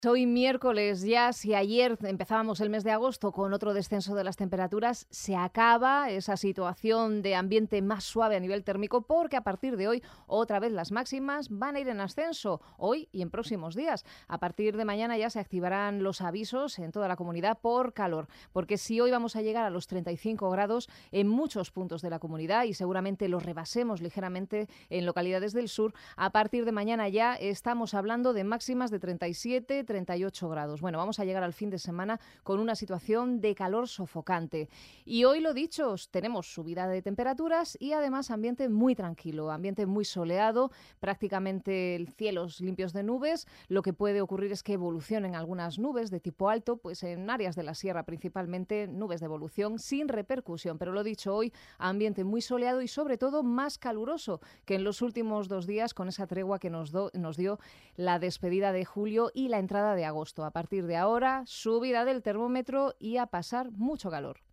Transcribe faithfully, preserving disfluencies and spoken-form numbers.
Hoy miércoles ya, si ayer empezábamos el mes de agosto con otro descenso de las temperaturas, se acaba esa situación de ambiente más suave a nivel térmico porque a partir de hoy otra vez las máximas van a ir en ascenso, hoy y en próximos días. A partir de mañana ya se activarán los avisos en toda la comunidad por calor, porque si hoy vamos a llegar a los treinta y cinco grados en muchos puntos de la comunidad y seguramente los rebasemos ligeramente en localidades del sur, a partir de mañana ya estamos hablando de máximas de treinta y siete, treinta y ocho grados. Bueno, vamos a llegar al fin de semana con una situación de calor sofocante. Y hoy, lo dicho, tenemos subida de temperaturas y además ambiente muy tranquilo, ambiente muy soleado, prácticamente cielos limpios de nubes. Lo que puede ocurrir es que evolucionen algunas nubes de tipo alto, pues en áreas de la sierra principalmente, nubes de evolución sin repercusión. Pero lo dicho, hoy ambiente muy soleado y sobre todo más caluroso que en los últimos dos días con esa tregua que nos, do, nos dio la despedida de julio y la entrada de agosto. A partir de ahora, subida del termómetro y a pasar mucho calor.